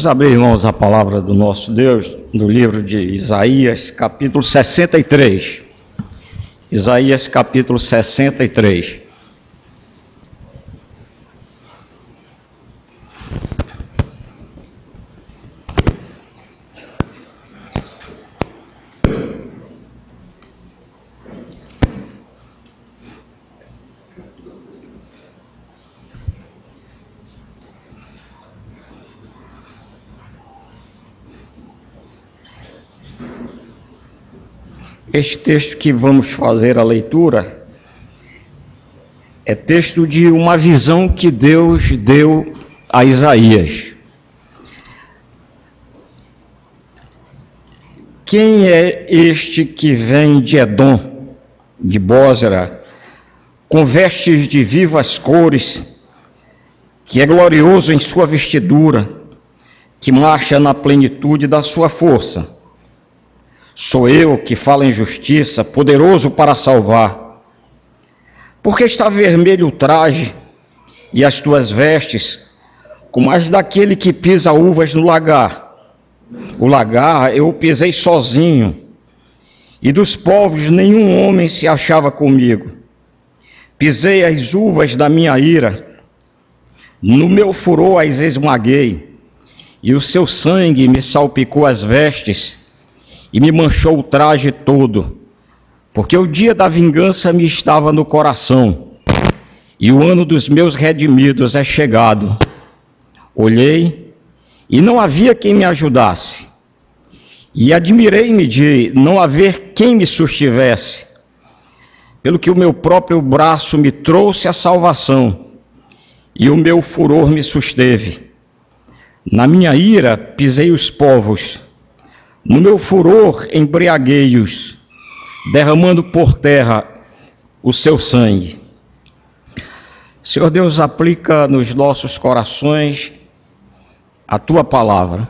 Vamos abrir, irmãos, a palavra do nosso Deus, no livro de Isaías, capítulo 63. Isaías, capítulo 63. Este texto que vamos fazer a leitura é texto de uma visão que Deus deu a Isaías. Quem é este que vem de Edom, de Bósra, com vestes de vivas cores, que é glorioso em sua vestidura, que marcha na plenitude da sua força? Sou eu que falo em justiça, poderoso para salvar. Porque está vermelho o traje e as tuas vestes, como as daquele que pisa uvas no lagar. O lagar eu pisei sozinho, e dos povos nenhum homem se achava comigo. Pisei as uvas da minha ira, no meu furor as esmaguei, e o seu sangue me salpicou as vestes, e me manchou o traje todo, porque o dia da vingança me estava no coração, e o ano dos meus redimidos é chegado. Olhei, e não havia quem me ajudasse, e admirei-me de não haver quem me sustivesse, pelo que o meu próprio braço me trouxe a salvação, e o meu furor me susteve. Na minha ira pisei os povos, no meu furor embriaguei-os, derramando por terra o seu sangue. Senhor Deus, aplica nos nossos corações a Tua palavra.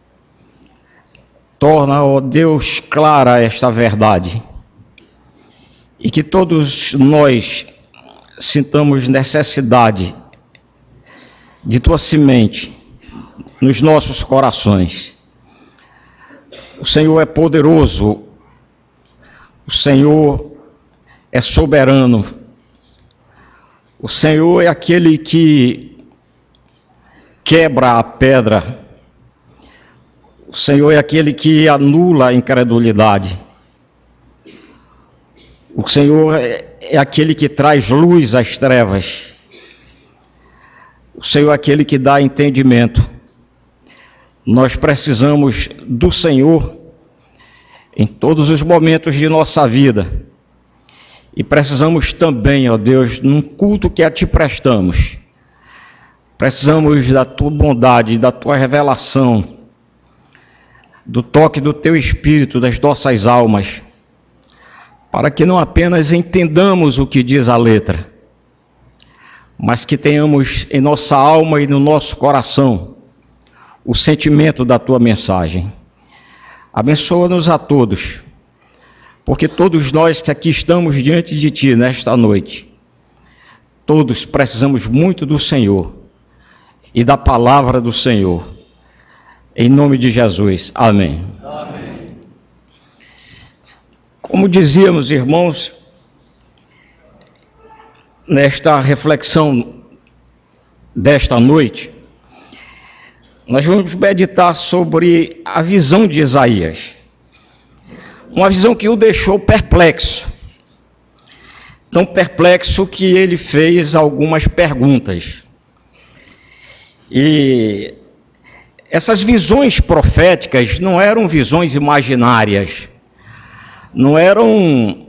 Torna, ó Deus, clara esta verdade. E que todos nós sintamos necessidade de Tua semente nos nossos corações. O Senhor é poderoso, o Senhor é soberano, o Senhor é aquele que quebra a pedra, o Senhor é aquele que anula a incredulidade, o Senhor é aquele que traz luz às trevas, o Senhor é aquele que dá entendimento. Nós precisamos do Senhor em todos os momentos de nossa vida. E precisamos também, ó Deus, num culto que a Ti prestamos. Precisamos da Tua bondade, da Tua revelação, do toque do Teu Espírito, das nossas almas, para que não apenas entendamos o que diz a letra, mas que tenhamos em nossa alma e no nosso coração o sentimento da Tua mensagem. Abençoa-nos a todos, porque todos nós que aqui estamos diante de Ti nesta noite, todos precisamos muito do Senhor e da palavra do Senhor. Em nome de Jesus. Amém. Amém. Como dizíamos, irmãos, nesta reflexão desta noite, nós vamos meditar sobre a visão de Isaías. Uma visão que o deixou perplexo. Tão perplexo que ele fez algumas perguntas. E essas visões proféticas não eram visões imaginárias. Não eram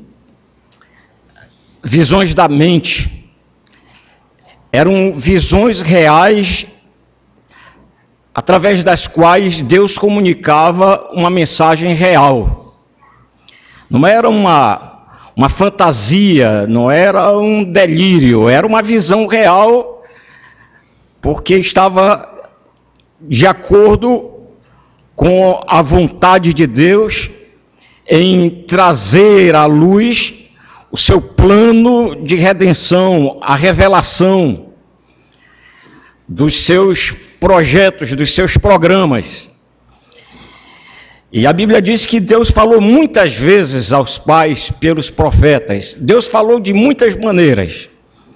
visões da mente. Eram visões reais, através das quais Deus comunicava uma mensagem real. Não era uma fantasia, não era um delírio, era uma visão real, porque estava de acordo com a vontade de Deus em trazer à luz o seu plano de redenção, a revelação dos seus projetos, dos seus programas. E a Bíblia diz que Deus falou muitas vezes aos pais pelos profetas. Deus falou de muitas maneiras.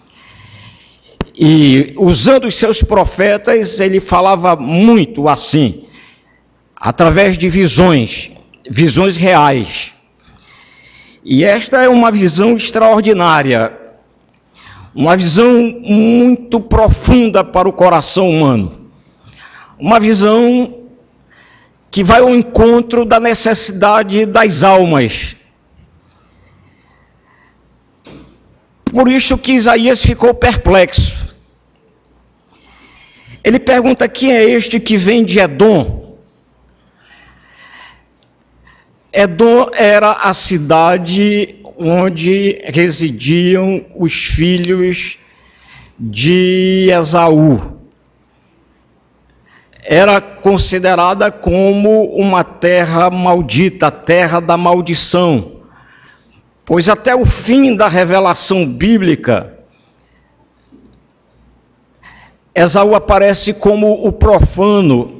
E usando os seus profetas, ele falava muito assim, através de visões reais. E esta é uma visão extraordinária, uma visão muito profunda para o coração humano, uma visão que vai ao encontro da necessidade das almas. Por isso que Isaías ficou perplexo. Ele pergunta: quem é este que vem de Edom? Edom era a cidade onde residiam os filhos de Esaú. Era considerada como uma terra maldita, a terra da maldição, pois até o fim da revelação bíblica, Esaú aparece como o profano,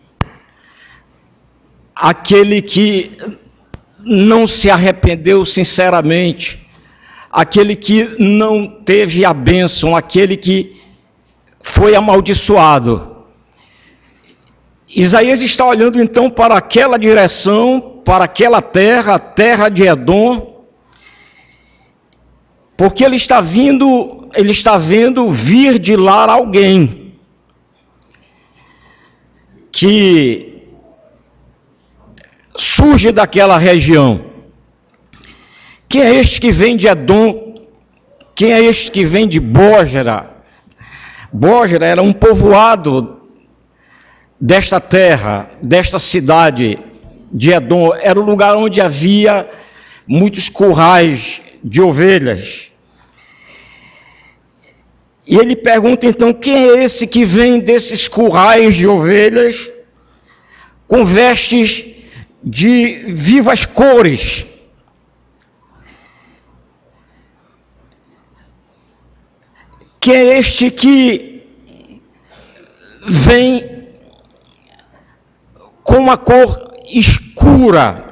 aquele que não se arrependeu sinceramente, aquele que não teve a bênção, aquele que foi amaldiçoado. Isaías está olhando então para aquela direção, para aquela terra, a terra de Edom, porque ele está vendo vir de lá alguém que surge daquela região. Quem é este que vem de Edom? Quem é este que vem de Bósra? Bósra era um povoado desta terra, desta cidade de Edom. Era o lugar onde havia muitos currais de ovelhas. E ele pergunta então: quem é esse que vem desses currais de ovelhas com vestes de vivas cores? Que é este que vem com uma cor escura,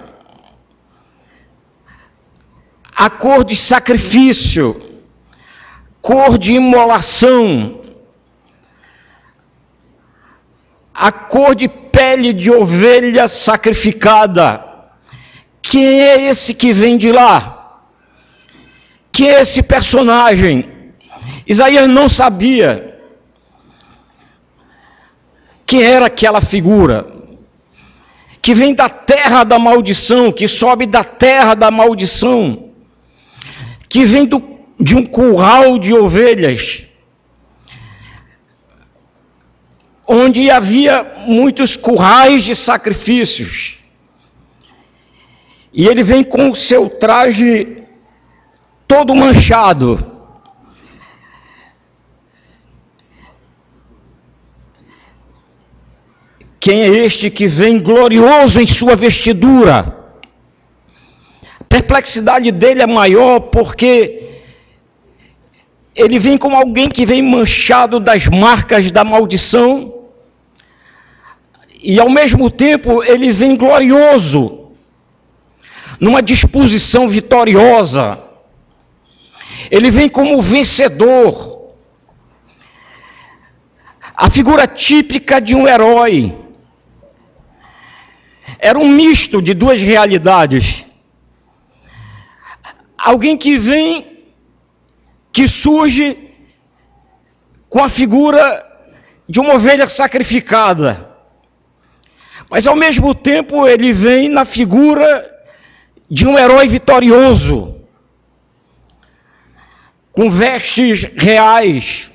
a cor de sacrifício, cor de imolação, a cor de pele de ovelha sacrificada? Quem é esse que vem de lá? Quem é esse personagem? Isaías não sabia quem era aquela figura que vem da terra da maldição, que sobe da terra da maldição, que vem de um curral de ovelhas, onde havia muitos currais de sacrifícios. E ele vem com o seu traje todo manchado. Quem é este que vem glorioso em sua vestidura? A perplexidade dele é maior porque ele vem como alguém que vem manchado das marcas da maldição, e ao mesmo tempo ele vem glorioso, numa disposição vitoriosa. Ele vem como vencedor, a figura típica de um herói. Era um misto de duas realidades. Alguém que vem, que surge com a figura de uma ovelha sacrificada, mas ao mesmo tempo ele vem na figura de um herói vitorioso, com vestes reais.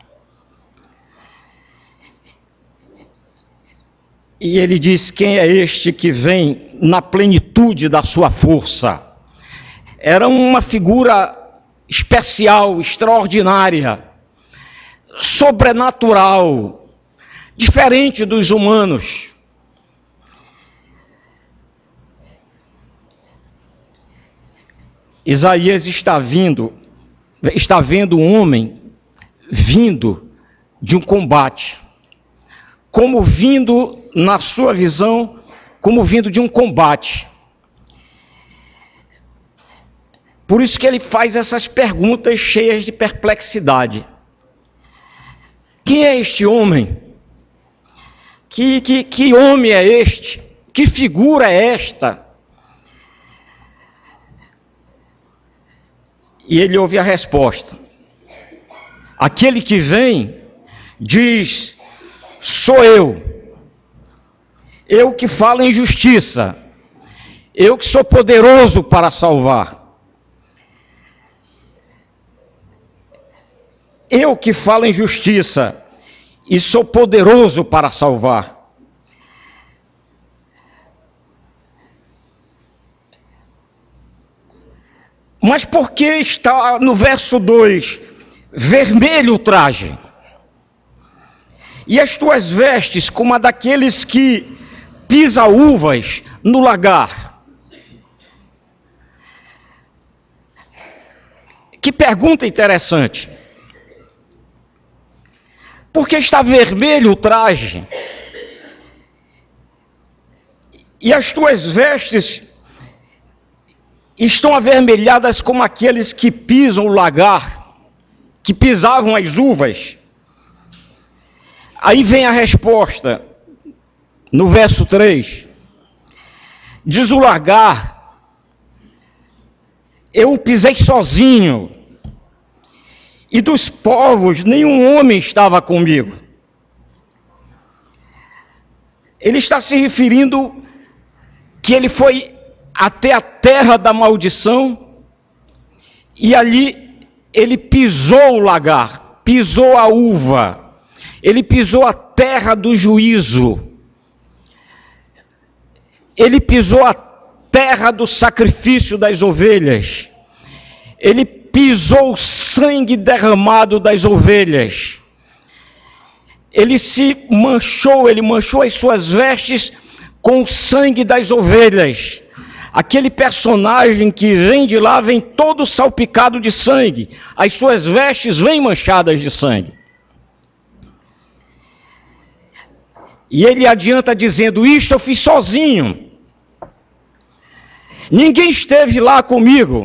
E ele diz: quem é este que vem na plenitude da sua força? Era uma figura especial, extraordinária, sobrenatural, diferente dos humanos. Isaías está vendo um homem vindo de um combate, como vindo, na sua visão, como vindo de um combate. Por isso que ele faz essas perguntas cheias de perplexidade. Quem é este homem? Que homem é este? Que figura é esta? E ele ouve a resposta. Aquele que vem diz: sou eu. Eu que falo em justiça. Eu que sou poderoso para salvar. Eu que falo em justiça e sou poderoso para salvar. Mas por que está no verso 2, vermelho o traje? E as tuas vestes como a daqueles que pisa uvas no lagar? Que pergunta interessante. Por que está vermelho o traje? E as tuas vestes estão avermelhadas como aqueles que pisam o lagar, que pisavam as uvas. Aí vem a resposta, no verso 3. Diz o lagar: eu o pisei sozinho, e dos povos nenhum homem estava comigo. Ele está se referindo que ele foi até a terra da maldição, e ali ele pisou o lagar, pisou a uva, ele pisou a terra do juízo, ele pisou a terra do sacrifício das ovelhas, ele pisou o sangue derramado das ovelhas, ele se manchou, ele manchou as suas vestes com o sangue das ovelhas. Aquele personagem que vem de lá vem todo salpicado de sangue, as suas vestes vêm manchadas de sangue. E ele adianta dizendo: isto eu fiz sozinho, ninguém esteve lá comigo.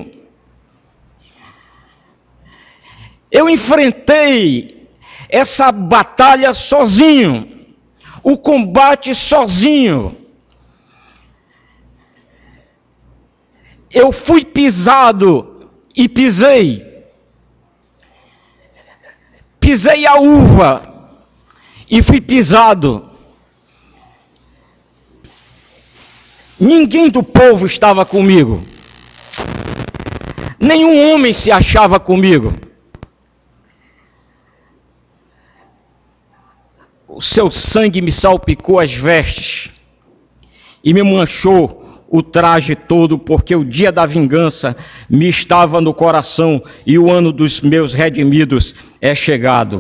Eu enfrentei essa batalha sozinho, o combate sozinho. Eu fui pisado e pisei a uva e fui pisado. Ninguém do povo estava comigo, nenhum homem se achava comigo. O seu sangue me salpicou as vestes e me manchou o traje todo, porque o dia da vingança me estava no coração e o ano dos meus redimidos é chegado.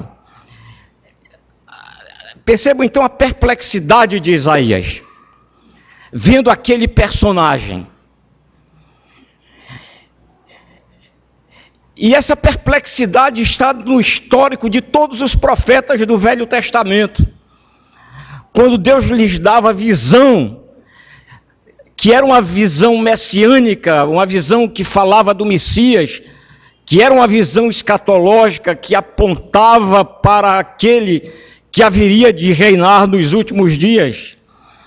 Percebam então a perplexidade de Isaías, vendo aquele personagem. E essa perplexidade está no histórico de todos os profetas do Velho Testamento. Quando Deus lhes dava visão, que era uma visão messiânica, uma visão que falava do Messias, que era uma visão escatológica, que apontava para aquele que haveria de reinar nos últimos dias.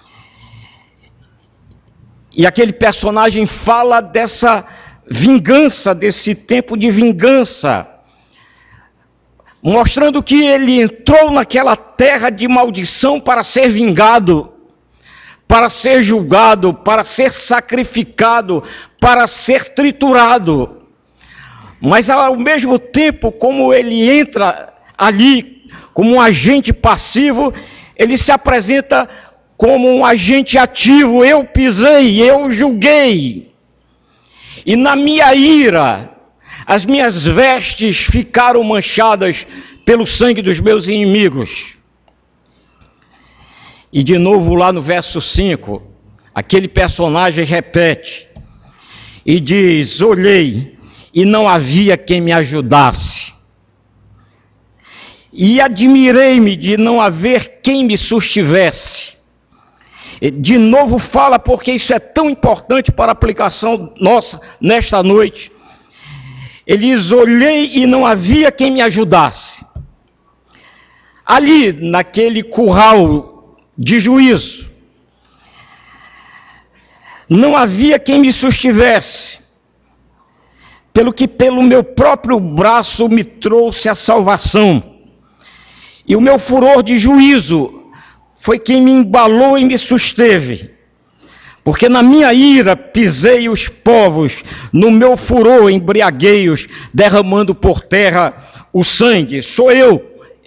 E aquele personagem fala dessa vingança, desse tempo de vingança, mostrando que ele entrou naquela terra de maldição para ser vingado, para ser julgado, para ser sacrificado, para ser triturado. Mas ao mesmo tempo, como ele entra ali como um agente passivo, ele se apresenta como um agente ativo. Eu pisei, eu julguei. E na minha ira, as minhas vestes ficaram manchadas pelo sangue dos meus inimigos. E de novo lá no verso 5, aquele personagem repete e diz: olhei e não havia quem me ajudasse. e admirei-me de não haver quem me sustivesse. De novo fala, porque isso é tão importante para a aplicação nossa nesta noite. Ele diz: olhei e não havia quem me ajudasse. Ali, naquele curral de juízo, não havia quem me sustivesse, pelo que pelo meu próprio braço me trouxe a salvação. E o meu furor de juízo foi quem me embalou e me susteve. Porque na minha ira pisei os povos, no meu furor embriaguei-os, derramando por terra o sangue. Sou eu.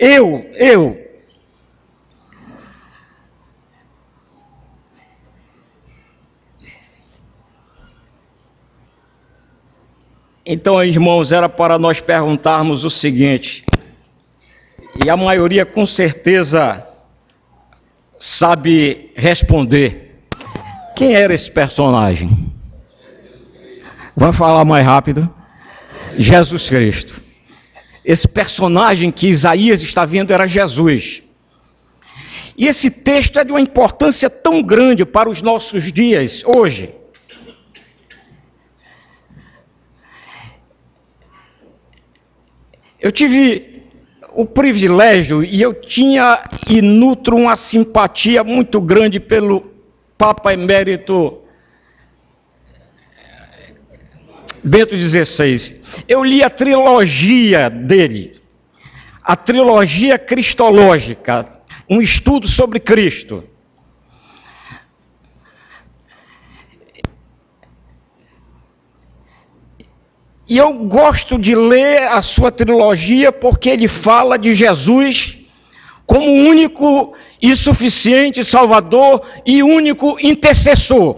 Então, irmãos, era para nós perguntarmos o seguinte, e a maioria com certeza sabe responder: quem era esse personagem? Vamos falar mais rápido. Jesus Cristo. Esse personagem que Isaías está vendo era Jesus. E esse texto é de uma importância tão grande para os nossos dias, hoje. Eu tive o privilégio, e eu tinha e nutro uma simpatia muito grande pelo Papa Emérito Bento XVI. Eu li a trilogia dele, a trilogia cristológica, um estudo sobre Cristo. E eu gosto de ler a sua trilogia porque ele fala de Jesus como único e suficiente Salvador e único intercessor.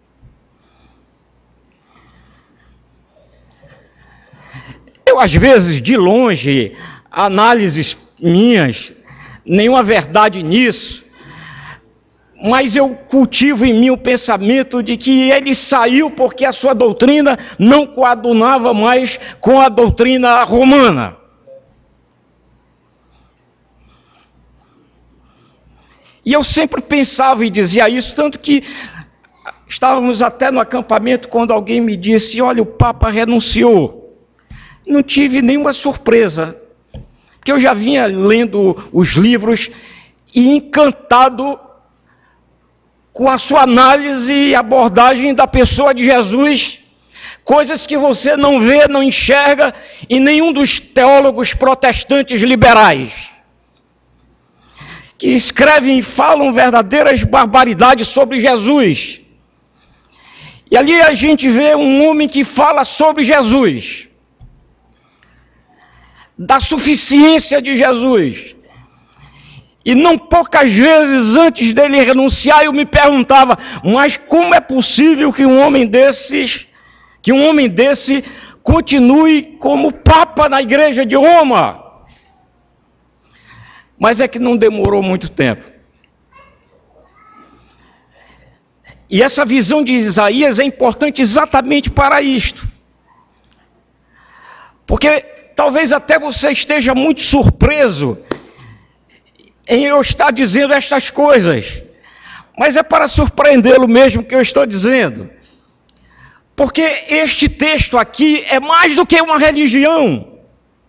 Eu, às vezes, de longe, análises minhas, nenhuma verdade nisso, mas eu cultivo em mim o pensamento de que ele saiu porque a sua doutrina não coadunava mais com a doutrina romana. E eu sempre pensava e dizia isso, tanto que estávamos até no acampamento quando alguém me disse: olha, o Papa renunciou. Não tive nenhuma surpresa, porque eu já vinha lendo os livros e encantado com a sua análise e abordagem da pessoa de Jesus, coisas que você não vê, não enxerga em nenhum dos teólogos protestantes liberais, que escrevem e falam verdadeiras barbaridades sobre Jesus. E ali a gente vê um homem que fala sobre Jesus, da suficiência de Jesus. E não poucas vezes antes dele renunciar, eu me perguntava: mas como é possível que um homem desse continue como Papa na Igreja de Roma? Mas é que não demorou muito tempo. E essa visão de Isaías é importante exatamente para isto. Porque talvez até você esteja muito surpreso em eu estar dizendo estas coisas, mas é para surpreendê-lo mesmo que eu estou dizendo, porque este texto aqui é mais do que uma religião,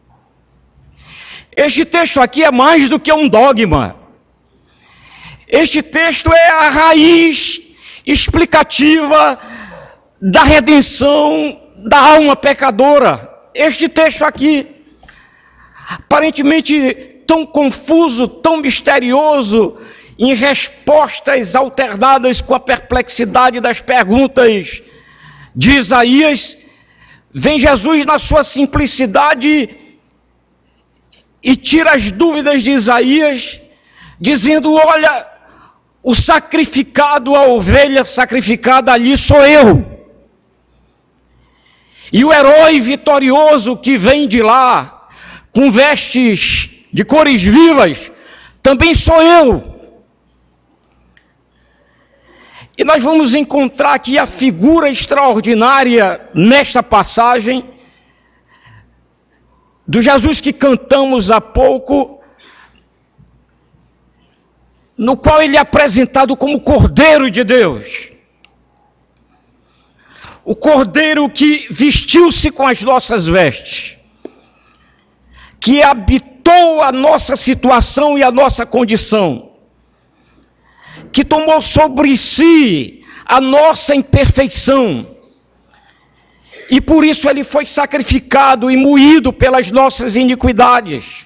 este texto aqui é mais do que um dogma, este texto é a raiz explicativa da redenção da alma pecadora. Este texto aqui, aparentemente tão confuso, tão misterioso, em respostas alternadas com a perplexidade das perguntas de Isaías, vem Jesus na sua simplicidade e tira as dúvidas de Isaías, dizendo: olha, o sacrificado, a ovelha sacrificada ali sou eu. E o herói vitorioso que vem de lá, com vestes de cores vivas, também sou eu. E nós vamos encontrar aqui a figura extraordinária nesta passagem do Jesus que cantamos há pouco, no qual ele é apresentado como Cordeiro de Deus. O Cordeiro que vestiu-se com as nossas vestes, que habitou a nossa situação e a nossa condição, que tomou sobre si a nossa imperfeição, e por isso ele foi sacrificado e moído pelas nossas iniquidades.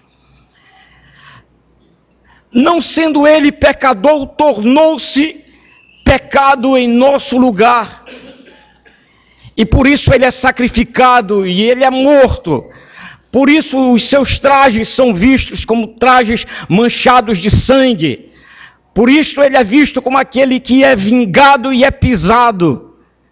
Não sendo ele pecador, tornou-se pecado em nosso lugar. E por isso ele é sacrificado e ele é morto. Por isso os seus trajes são vistos como trajes manchados de sangue. Por isso ele é visto como aquele que é vingado e é pisado.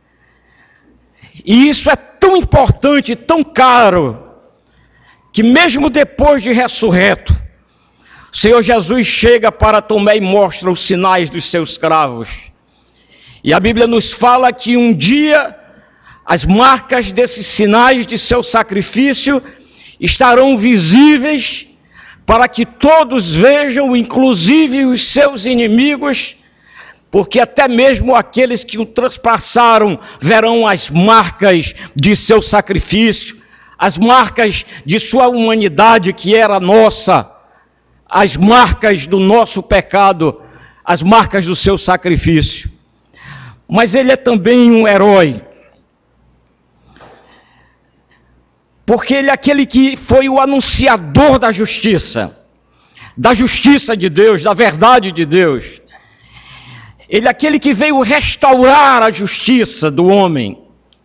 E isso é tão importante, tão caro, que mesmo depois de ressurreto, o Senhor Jesus chega para Tomé e mostra os sinais dos seus cravos. E a Bíblia nos fala que um dia as marcas desses sinais de seu sacrifício estarão visíveis para que todos vejam, inclusive os seus inimigos, porque até mesmo aqueles que o transpassaram verão as marcas de seu sacrifício, as marcas de sua humanidade que era nossa, as marcas do nosso pecado, as marcas do seu sacrifício. Mas ele é também um herói, porque ele é aquele que foi o anunciador da justiça de Deus, da verdade de Deus. Ele é aquele que veio restaurar a justiça do homem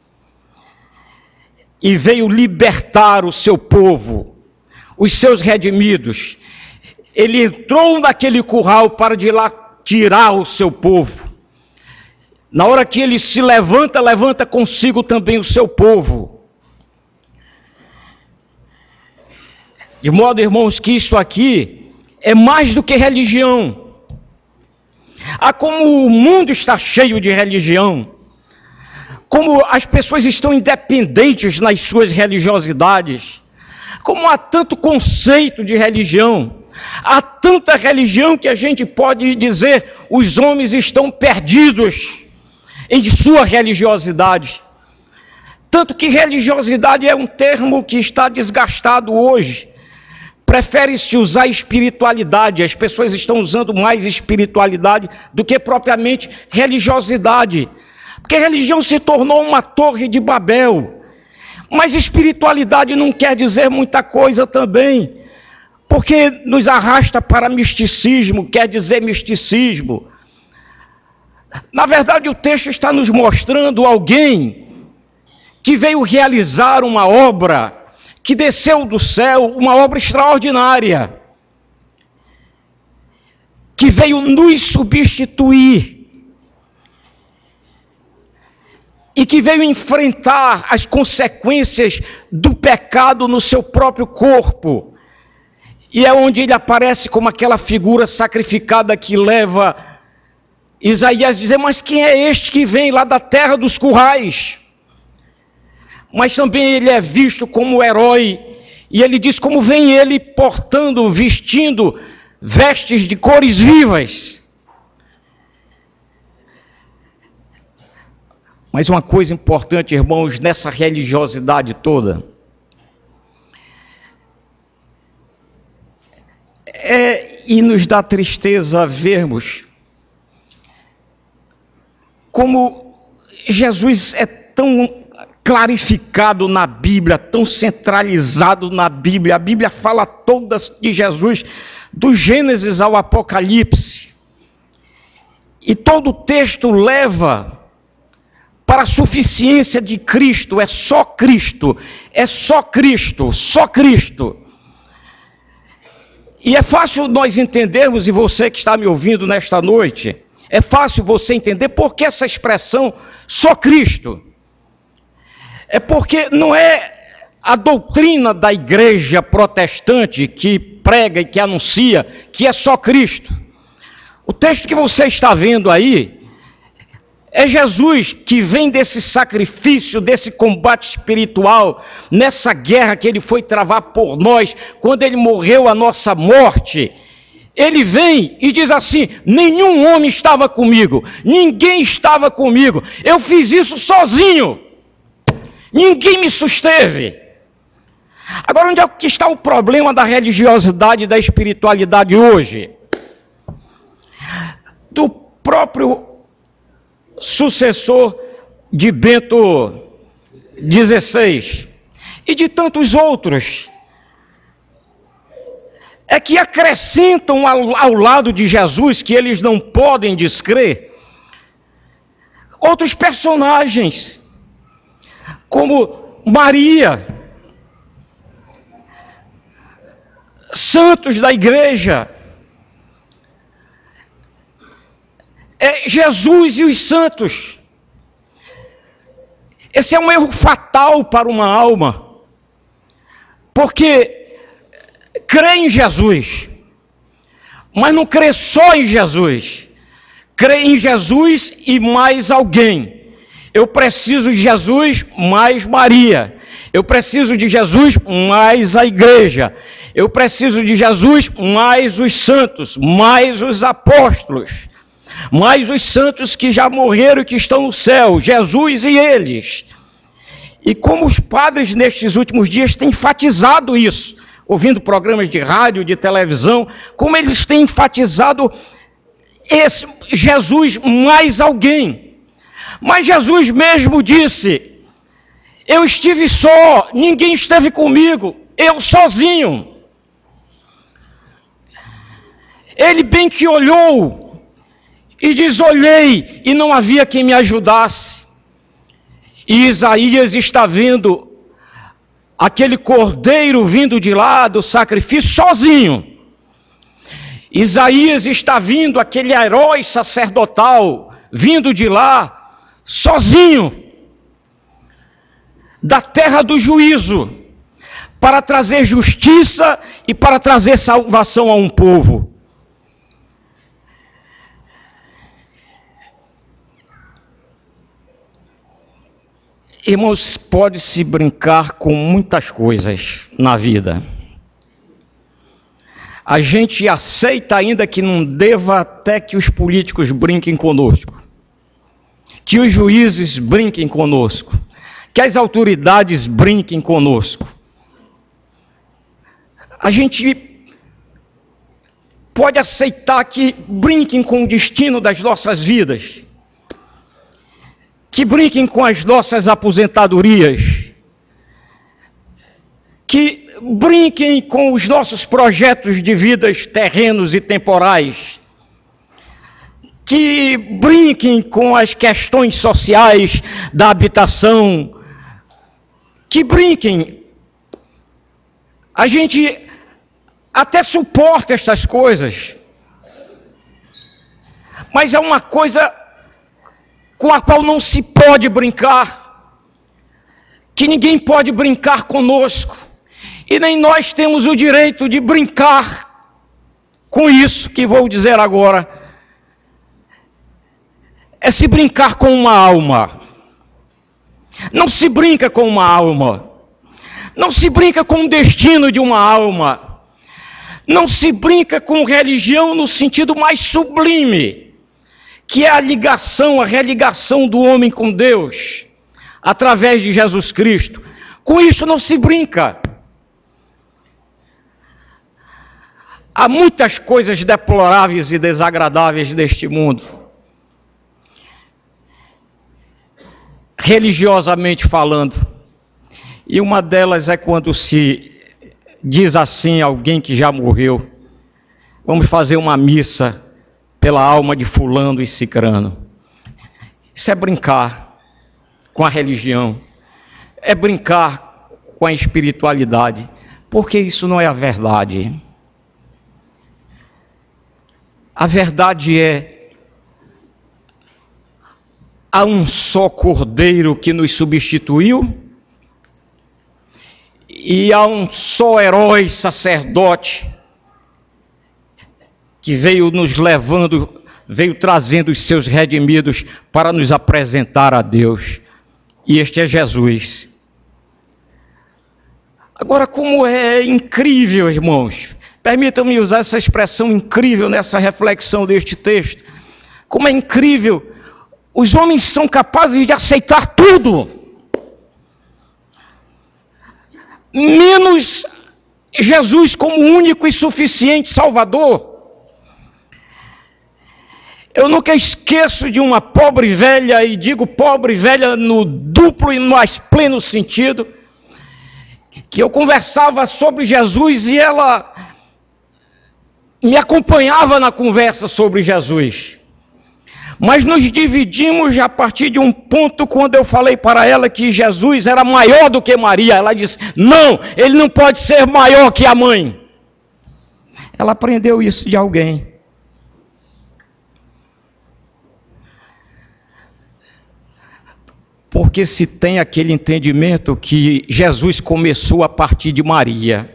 e veio libertar o seu povo, os seus redimidos. Ele entrou naquele curral para de lá tirar o seu povo. Na hora que ele se levanta, levanta consigo também o seu povo. De modo, irmãos, que isso aqui é mais do que religião. Como o mundo está cheio de religião, como as pessoas estão independentes nas suas religiosidades, como há tanto conceito de religião, há tanta religião que a gente pode dizer os homens estão perdidos em sua religiosidade. Tanto que religiosidade é um termo que está desgastado hoje. Prefere-se usar espiritualidade, as pessoas estão usando mais espiritualidade do que propriamente religiosidade, porque religião se tornou uma torre de Babel, mas espiritualidade não quer dizer muita coisa também, porque nos arrasta para misticismo, quer dizer misticismo. Na verdade o texto está nos mostrando alguém que veio realizar uma obra, que desceu do céu, uma obra extraordinária, que veio nos substituir e que veio enfrentar as consequências do pecado no seu próprio corpo. E é onde ele aparece como aquela figura sacrificada que leva Isaías a dizer: mas quem é este que vem lá da terra dos currais? Mas também ele é visto como herói, e ele diz como vem ele portando, vestindo vestes de cores vivas. Mas uma coisa importante, irmãos, nessa religiosidade toda, e nos dá tristeza vermos como Jesus é tão clarificado na Bíblia, tão centralizado na Bíblia. A Bíblia fala toda de Jesus, do Gênesis ao Apocalipse. E todo o texto leva para a suficiência de Cristo. É só Cristo, é só Cristo, só Cristo. E é fácil nós entendermos, e você que está me ouvindo nesta noite, é fácil você entender por que essa expressão só Cristo. É porque não é a doutrina da igreja protestante que prega e que anuncia que é só Cristo. O texto que você está vendo aí é Jesus que vem desse sacrifício, desse combate espiritual, nessa guerra que ele foi travar por nós, quando ele morreu a nossa morte, ele vem e diz assim: nenhum homem estava comigo, ninguém estava comigo, eu fiz isso sozinho, ninguém me susteve. Agora, onde é que está o problema da religiosidade e da espiritualidade hoje? Do próprio sucessor de Bento XVI e de tantos outros, é que acrescentam ao lado de Jesus, que eles não podem descrer, outros personagens, como Maria, santos da igreja, Jesus e os santos. Esse é um erro fatal para uma alma, porque crê em Jesus, mas não crê só em Jesus, crê em Jesus e mais alguém. Eu preciso de Jesus mais Maria, eu preciso de Jesus mais a igreja, eu preciso de Jesus mais os santos, mais os apóstolos, mais os santos que já morreram e que estão no céu, Jesus e eles. E como os padres nestes últimos dias têm enfatizado isso, ouvindo programas de rádio, de televisão, como eles têm enfatizado esse Jesus mais alguém. Mas Jesus mesmo disse: eu estive só, ninguém esteve comigo, eu sozinho. Ele bem que olhou e diz: olhei e não havia quem me ajudasse. E Isaías está vendo aquele cordeiro vindo de lá do sacrifício sozinho. Isaías está vindo aquele herói sacerdotal vindo de lá sozinho, da terra do juízo, para trazer justiça e para trazer salvação a um povo. Irmãos, pode-se brincar com muitas coisas na vida. A gente aceita ainda que não deva até que os políticos brinquem conosco, que os juízes brinquem conosco, que as autoridades brinquem conosco. A gente pode aceitar que brinquem com o destino das nossas vidas, que brinquem com as nossas aposentadorias, que brinquem com os nossos projetos de vidas terrenos e temporais, que brinquem com as questões sociais da habitação, que brinquem. A gente até suporta estas coisas, mas é uma coisa com a qual não se pode brincar, que ninguém pode brincar conosco, e nem nós temos o direito de brincar com isso que vou dizer agora. É se brincar com uma alma. Não se brinca com uma alma, não se brinca com o destino de uma alma, não se brinca com religião no sentido mais sublime, que é a ligação, a religação do homem com Deus, através de Jesus Cristo. Com isso não se brinca. Há muitas coisas deploráveis e desagradáveis neste mundo, religiosamente falando, e uma delas é quando se diz assim a alguém que já morreu: vamos fazer uma missa pela alma de fulano e cicrano. Isso é brincar com a religião, é brincar com a espiritualidade, porque isso não é a verdade. A verdade é: há um só Cordeiro que nos substituiu, e há um só herói sacerdote que veio nos levando, veio trazendo os seus redimidos para nos apresentar a Deus. E este é Jesus. Agora, como é incrível, irmãos, Permitam-me usar essa expressão incrível nessa reflexão deste texto. Como é incrível! Os homens são capazes de aceitar tudo, menos Jesus como único e suficiente Salvador. Eu nunca esqueço de uma pobre velha, e digo pobre velha no duplo e no mais pleno sentido, que eu conversava sobre Jesus e ela me acompanhava na conversa sobre Jesus. Mas nos dividimos a partir de um ponto quando eu falei para ela que Jesus era maior do que Maria. Ela disse, não, ele não pode ser maior que a mãe. Ela aprendeu isso de alguém. Porque se tem aquele entendimento que Jesus começou a partir de Maria.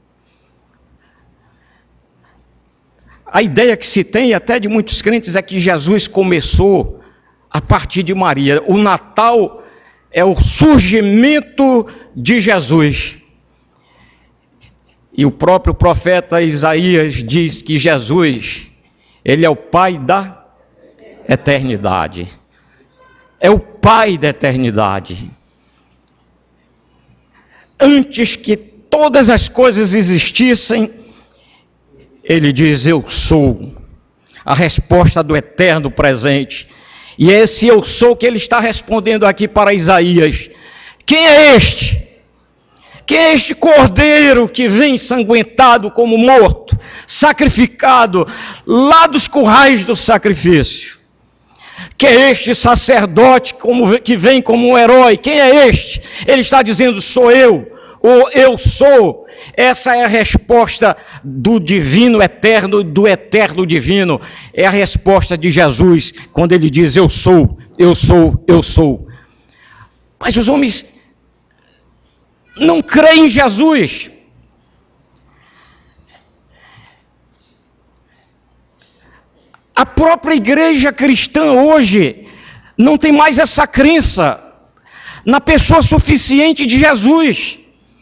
A ideia que se tem, até de muitos crentes, é que Jesus começou a partir de Maria. O Natal é o surgimento de Jesus. E o próprio profeta Isaías diz que Jesus, ele é o Pai da eternidade. É o Pai da eternidade. Antes que todas as coisas existissem, ele diz, eu sou, a resposta do eterno presente. E é esse eu sou que ele está respondendo aqui para Isaías. Quem é este? Quem é este cordeiro que vem ensanguentado como morto, sacrificado lá dos currais do sacrifício? Quem é este sacerdote que vem como um herói? Quem é este? Ele está dizendo, sou eu, ou eu sou. Essa é a resposta do divino eterno, do eterno divino. É a resposta de Jesus, quando ele diz, eu sou, eu sou, eu sou. Mas os homens não creem em Jesus. A própria igreja cristã hoje não tem mais essa crença na pessoa suficiente de Jesus.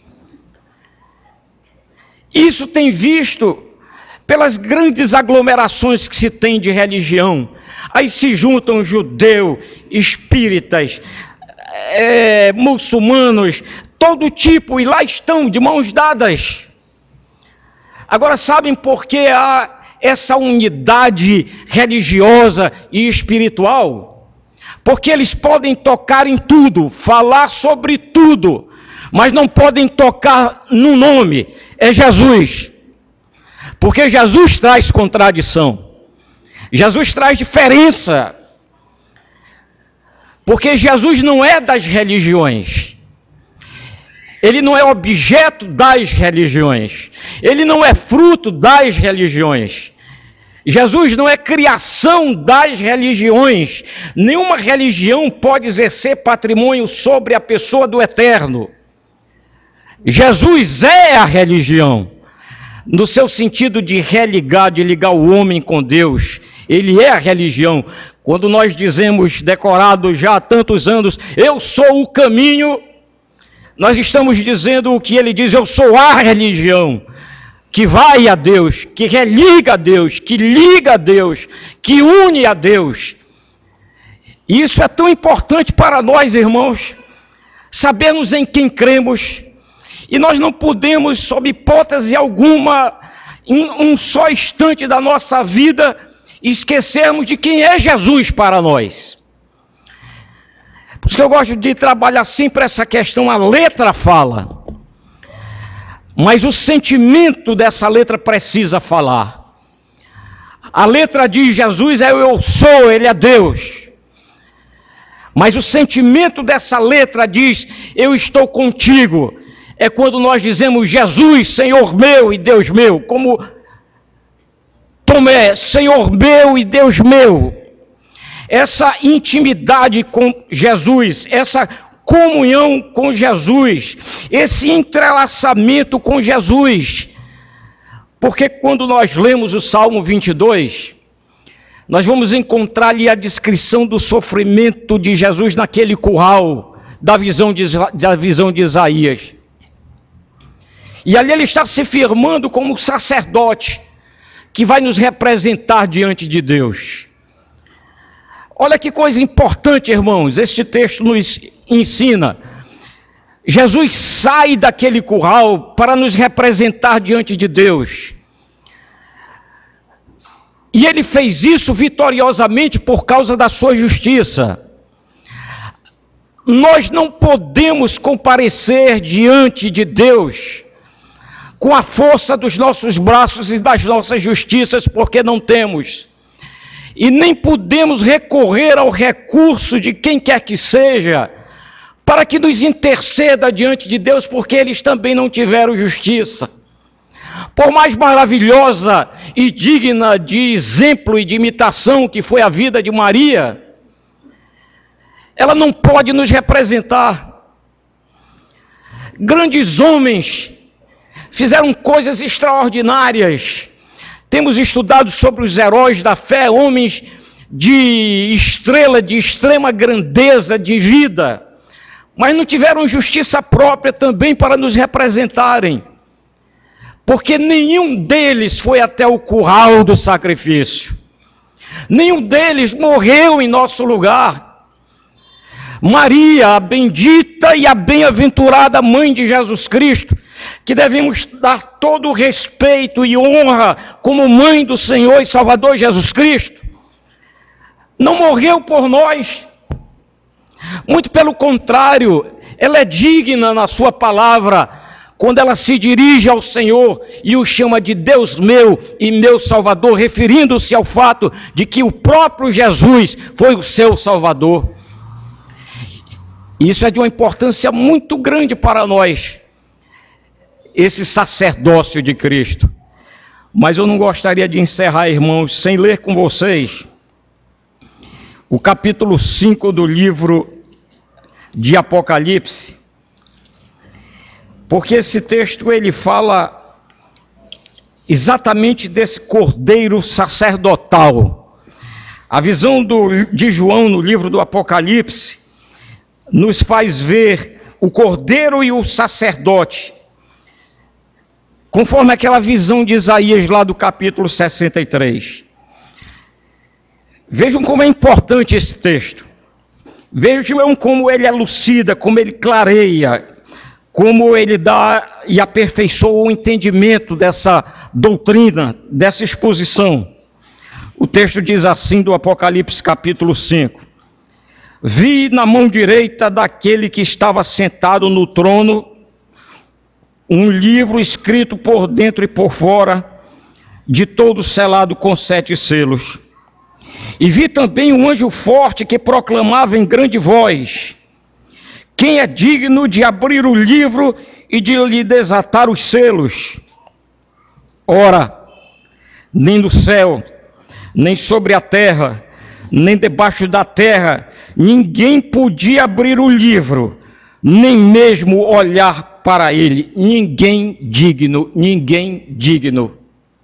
Isso tem visto pelas grandes aglomerações que se tem de religião. Aí se juntam judeu, espíritas, muçulmanos, todo tipo, e lá estão de mãos dadas. Agora sabem por que há essa unidade religiosa e espiritual? Porque eles podem tocar em tudo, falar sobre tudo, mas não podem tocar no nome, é Jesus. Porque Jesus traz contradição, Jesus traz diferença. Porque Jesus não é das religiões, ele não é objeto das religiões, ele não é fruto das religiões. Jesus não é criação das religiões. Nenhuma religião pode exercer patrimônio sobre a pessoa do eterno. Jesus é a religião, no seu sentido de religar, de ligar o homem com Deus. Ele é a religião. Quando nós dizemos, decorado já há tantos anos, eu sou o caminho, nós estamos dizendo o que ele diz, eu sou a religião, que vai a Deus, que religa a Deus, que liga a Deus, que une a Deus. E isso é tão importante para nós, irmãos, sabermos em quem cremos. E nós não podemos, sob hipótese alguma, em um só instante da nossa vida, esquecermos de quem é Jesus para nós. Por isso que eu gosto de trabalhar sempre essa questão, a letra fala, mas o sentimento dessa letra precisa falar. A letra diz, Jesus é o eu sou, ele é Deus. Mas o sentimento dessa letra diz, eu estou contigo. É quando nós dizemos, Jesus, Senhor meu e Deus meu, como Tomé, Senhor meu e Deus meu. Essa intimidade com Jesus, essa comunhão com Jesus, esse entrelaçamento com Jesus. Porque quando nós lemos o Salmo 22, nós vamos encontrar ali a descrição do sofrimento de Jesus naquele curral, da visão de Isaías. E ali ele está se firmando como sacerdote que vai nos representar diante de Deus. Olha que coisa importante, irmãos, este texto nos ensina. Jesus sai daquele curral para nos representar diante de Deus. E ele fez isso vitoriosamente por causa da sua justiça. Nós não podemos comparecer diante de Deus com a força dos nossos braços e das nossas justiças, porque não temos. E nem podemos recorrer ao recurso de quem quer que seja, para que nos interceda diante de Deus, porque eles também não tiveram justiça. Por mais maravilhosa e digna de exemplo e de imitação que foi a vida de Maria, ela não pode nos representar. Grandes homens fizeram coisas extraordinárias. Temos estudado sobre os heróis da fé, homens de estrela, de extrema grandeza de vida, mas não tiveram justiça própria também para nos representarem, porque nenhum deles foi até o curral do sacrifício, nenhum deles morreu em nosso lugar. Maria, a bendita e a bem-aventurada mãe de Jesus Cristo, que devemos dar todo o respeito e honra como mãe do Senhor e Salvador Jesus Cristo, não morreu por nós. Muito pelo contrário, ela é digna na sua palavra, quando ela se dirige ao Senhor e o chama de Deus meu e meu Salvador, referindo-se ao fato de que o próprio Jesus foi o seu Salvador. Isso é de uma importância muito grande para nós, esse sacerdócio de Cristo. Mas eu não gostaria de encerrar, irmãos, sem ler com vocês o capítulo 5 do livro de Apocalipse, porque esse texto ele fala exatamente desse cordeiro sacerdotal. A visão de João no livro do Apocalipse nos faz ver o cordeiro e o sacerdote, conforme aquela visão de Isaías lá do capítulo 63. Vejam como é importante esse texto. Vejam como ele elucida, como ele clareia, como ele dá e aperfeiçoa o entendimento dessa doutrina, dessa exposição. O texto diz assim do Apocalipse capítulo 5. Vi na mão direita daquele que estava sentado no trono um livro escrito por dentro e por fora, de todo selado com 7 selos. E vi também um anjo forte que proclamava em grande voz: quem é digno de abrir o livro e de lhe desatar os selos? Ora, nem no céu, nem sobre a terra, nem debaixo da terra, ninguém podia abrir o livro, nem mesmo olhar para ele. Ninguém digno, ninguém digno.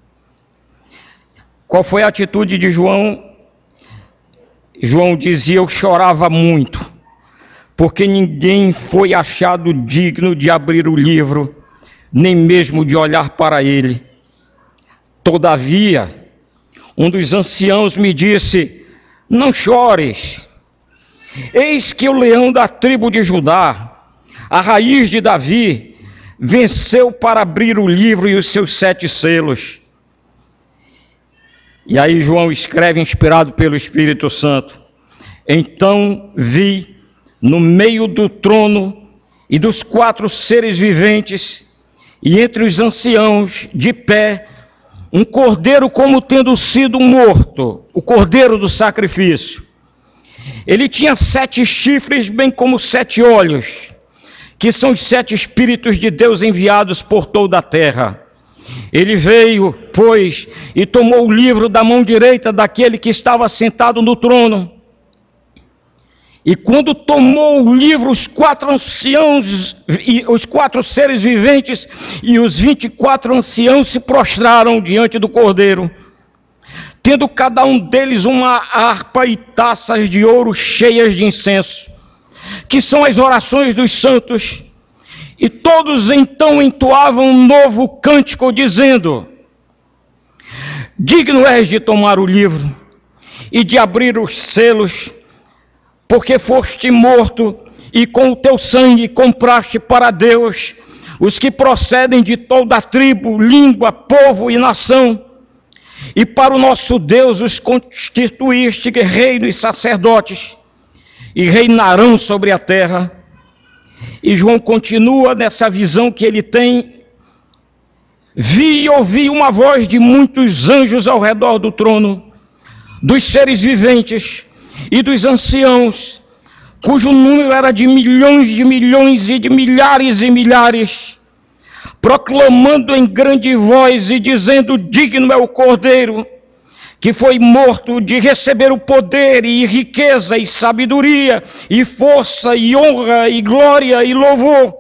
Qual foi a atitude de João? João dizia: eu chorava muito, porque ninguém foi achado digno de abrir o livro, nem mesmo de olhar para ele. Todavia, um dos anciãos me disse: não chores, eis que o leão da tribo de Judá, a raiz de Davi, venceu para abrir o livro e os seus 7 selos. E aí João escreve, inspirado pelo Espírito Santo: então vi no meio do trono e dos 4 seres viventes, e entre os anciãos, de pé, um cordeiro como tendo sido morto, o cordeiro do sacrifício. Ele tinha 7 chifres, bem como 7 olhos, que são os 7 Espíritos de Deus enviados por toda a terra. Ele veio, pois, e tomou o livro da mão direita daquele que estava sentado no trono. E quando tomou o livro, os 4 anciãos, e os 4 seres viventes e os 24 anciãos se prostraram diante do cordeiro, tendo cada um deles uma harpa e taças de ouro cheias de incenso, que são as orações dos santos. E todos então entoavam um novo cântico, dizendo: digno és de tomar o livro e de abrir os selos, porque foste morto e com o teu sangue compraste para Deus os que procedem de toda a tribo, língua, povo e nação. E para o nosso Deus os constituíste reino e sacerdotes, e reinarão sobre a terra. E João continua nessa visão que ele tem: vi e ouvi uma voz de muitos anjos ao redor do trono, dos seres viventes e dos anciãos, cujo número era de milhões e de milhares e milhares, proclamando em grande voz e dizendo: digno é o Cordeiro, que foi morto, de receber o poder e riqueza e sabedoria e força e honra e glória e louvor.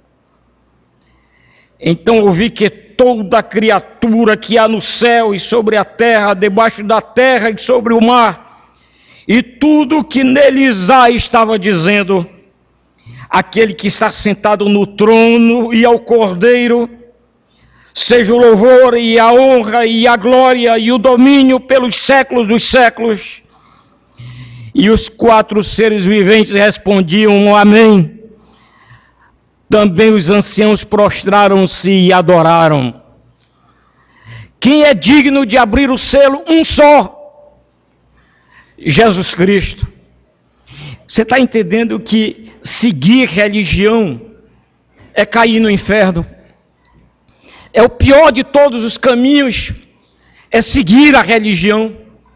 Então ouvi que toda criatura que há no céu e sobre a terra, debaixo da terra e sobre o mar, e tudo que neles há, estava dizendo: aquele que está sentado no trono e ao Cordeiro, seja o louvor e a honra e a glória e o domínio pelos séculos dos séculos. E os 4 seres viventes respondiam: amém. Também os anciãos prostraram-se e adoraram. Quem é digno de abrir o selo? Um só: Jesus Cristo. Você está entendendo que seguir religião é cair no inferno? É o pior de todos os caminhos, é seguir a religião.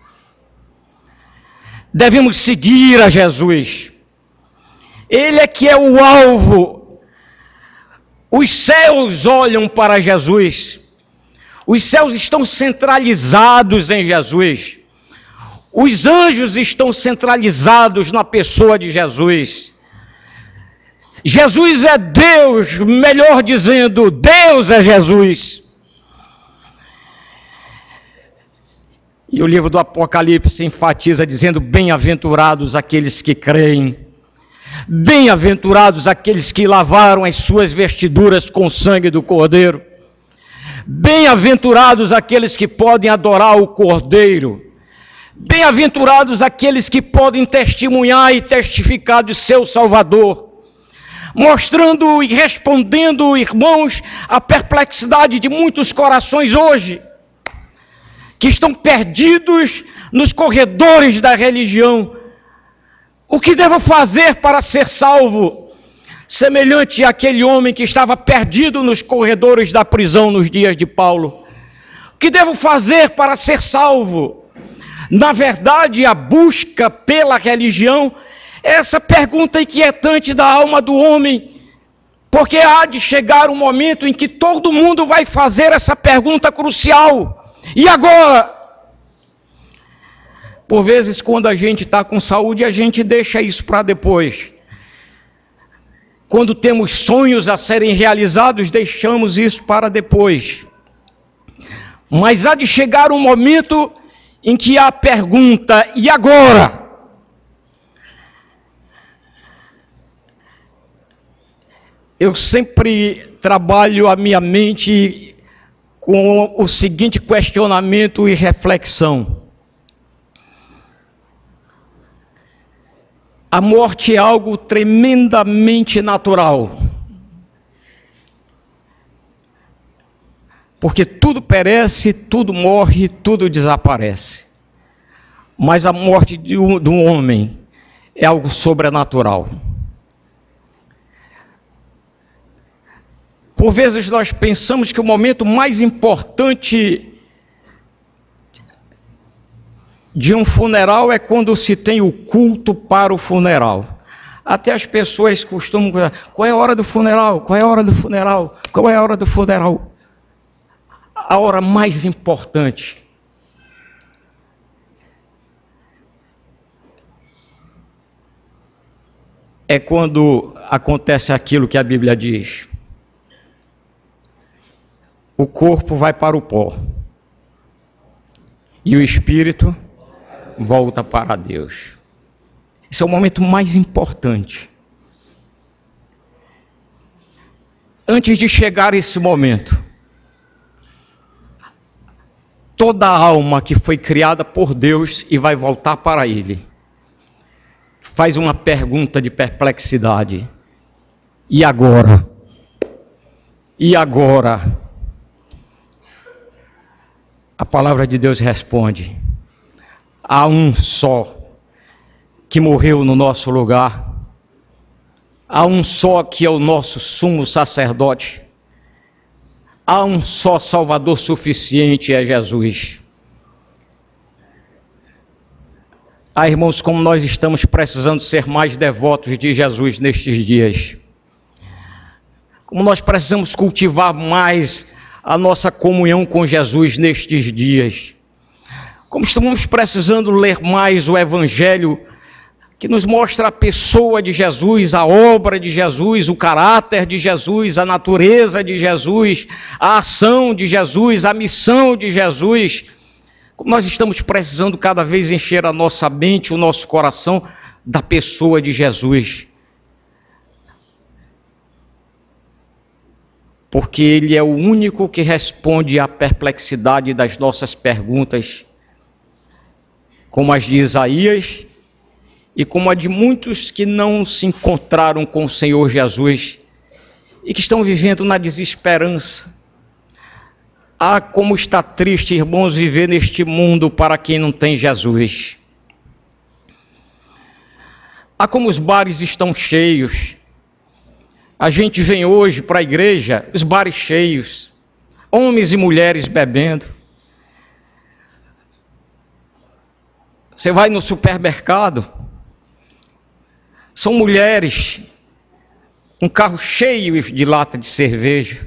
Devemos seguir a Jesus. Ele é que é o alvo. Os céus olham para Jesus. Os céus estão centralizados em Jesus. Os anjos estão centralizados na pessoa de Jesus. Jesus é Deus, melhor dizendo, Deus é Jesus. E o livro do Apocalipse enfatiza dizendo: bem-aventurados aqueles que creem, bem-aventurados aqueles que lavaram as suas vestiduras com o sangue do Cordeiro, bem-aventurados aqueles que podem adorar o Cordeiro, bem-aventurados aqueles que podem testemunhar e testificar de seu Salvador, mostrando e respondendo, irmãos, a perplexidade de muitos corações hoje, que estão perdidos nos corredores da religião. O que devo fazer para ser salvo? Semelhante àquele homem que estava perdido nos corredores da prisão nos dias de Paulo. O que devo fazer para ser salvo? Na verdade, a busca pela religião, essa pergunta inquietante da alma do homem, porque há de chegar um momento em que todo mundo vai fazer essa pergunta crucial: e agora? Por vezes, quando a gente está com saúde, a gente deixa isso para depois. Quando temos sonhos a serem realizados, deixamos isso para depois. Mas há de chegar um momento em que há a pergunta: e agora? Eu sempre trabalho a minha mente com o seguinte questionamento e reflexão: a morte é algo tremendamente natural, porque tudo perece, tudo morre, tudo desaparece. Mas a morte de um homem é algo sobrenatural. Por vezes nós pensamos que o momento mais importante de um funeral é quando se tem o culto para o funeral. Até as pessoas costumam dizer: qual é a hora do funeral? Qual é a hora do funeral? Qual é a hora do funeral? A hora mais importante é quando acontece aquilo que a Bíblia diz: o corpo vai para o pó e o espírito volta para Deus. Esse é o momento mais importante. Antes de chegar esse momento, toda alma que foi criada por Deus e vai voltar para Ele, faz uma pergunta de perplexidade. E agora? E agora? A palavra de Deus responde: há um só que morreu no nosso lugar. Há um só que é o nosso sumo sacerdote. Há um só Salvador suficiente, é Jesus. Ah, irmãos, como nós estamos precisando ser mais devotos de Jesus nestes dias. Como nós precisamos cultivar mais a nossa comunhão com Jesus nestes dias. Como estamos precisando ler mais o Evangelho, que nos mostra a pessoa de Jesus, a obra de Jesus, o caráter de Jesus, a natureza de Jesus, a ação de Jesus, a missão de Jesus. Como nós estamos precisando cada vez encher a nossa mente, o nosso coração da pessoa de Jesus. Porque Ele é o único que responde à perplexidade das nossas perguntas, como as de Isaías e como a de muitos que não se encontraram com o Senhor Jesus e que estão vivendo na desesperança. Ah, como está triste, irmãos, viver neste mundo para quem não tem Jesus. Ah, como os bares estão cheios. A gente vem hoje para a igreja, os bares cheios, homens e mulheres bebendo. Você vai no supermercado, são mulheres com carro cheio de lata de cerveja,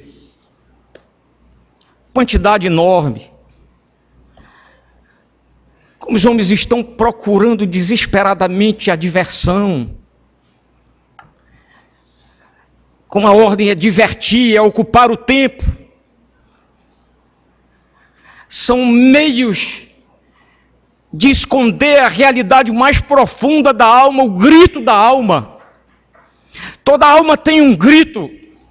quantidade enorme. Como os homens estão procurando desesperadamente a diversão, como a ordem é divertir, é ocupar o tempo. São meios de esconder a realidade mais profunda da alma, o grito da alma. Toda alma tem um grito.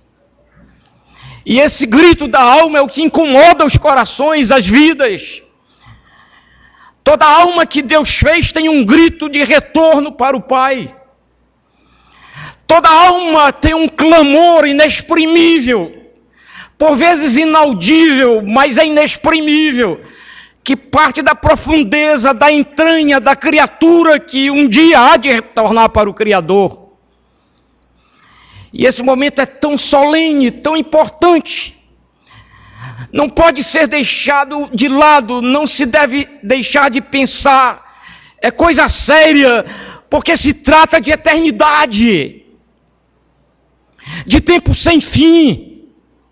E esse grito da alma é o que incomoda os corações, as vidas. Toda alma que Deus fez tem um grito de retorno para o Pai. Toda alma tem um clamor inexprimível, por vezes inaudível, mas é inexprimível, que parte da profundeza, da entranha da criatura que um dia há de retornar para o Criador. E esse momento é tão solene, tão importante, não pode ser deixado de lado, não se deve deixar de pensar, é coisa séria, porque se trata de eternidade, de tempo sem fim,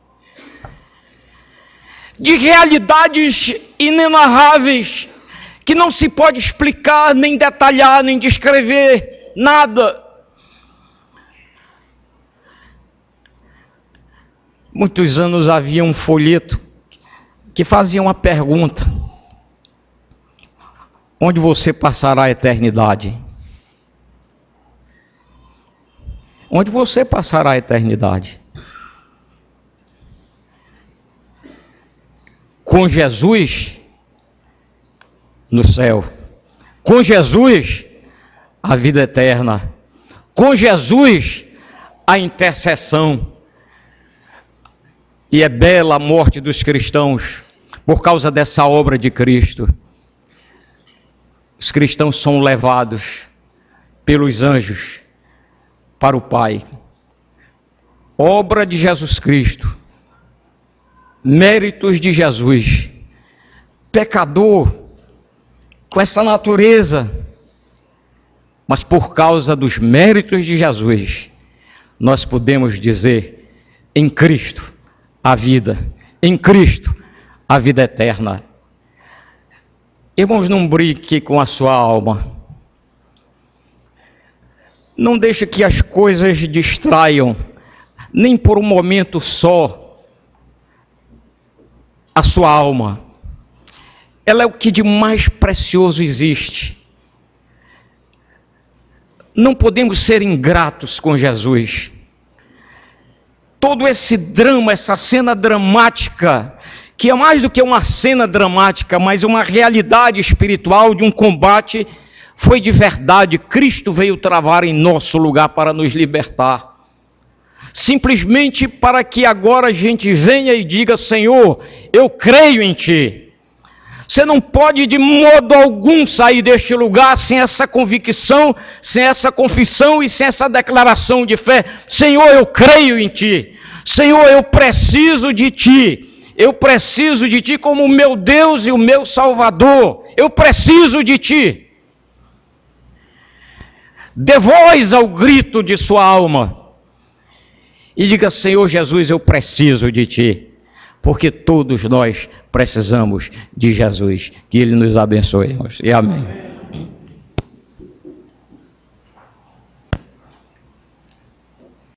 de realidades inenarráveis, que não se pode explicar, nem detalhar, nem descrever, nada. Muitos anos havia um folheto que fazia uma pergunta: onde você passará a eternidade? Onde você passará a eternidade? Com Jesus no céu, com Jesus a vida eterna, com Jesus a intercessão. E é bela a morte dos cristãos por causa dessa obra de Cristo. Os cristãos são levados pelos anjos para o Pai. Obra de Jesus Cristo, méritos de Jesus, pecador com essa natureza, mas por causa dos méritos de Jesus, nós podemos dizer: em Cristo a vida, em Cristo a vida eterna. Irmãos, não brinque com a sua alma. Não deixe que as coisas distraiam, nem por um momento só, a sua alma. Ela é o que de mais precioso existe. Não podemos ser ingratos com Jesus. todo esse drama, essa cena dramática, que é mais do que uma cena dramática, mas uma realidade espiritual de um combate, foi de verdade. Cristo veio travar em nosso lugar para nos libertar. Simplesmente para que agora a gente venha e diga: Senhor, eu creio em Ti. Você não pode de modo algum sair deste lugar sem essa convicção, sem essa confissão e sem essa declaração de fé. Senhor, eu creio em Ti. Senhor, eu preciso de Ti. Eu preciso de Ti como o meu Deus e o meu Salvador. Eu preciso de Ti. Dê voz ao grito de sua alma e diga: Senhor Jesus, eu preciso de Ti. Porque todos nós precisamos de Jesus. Que Ele nos abençoe, irmãos. E amém.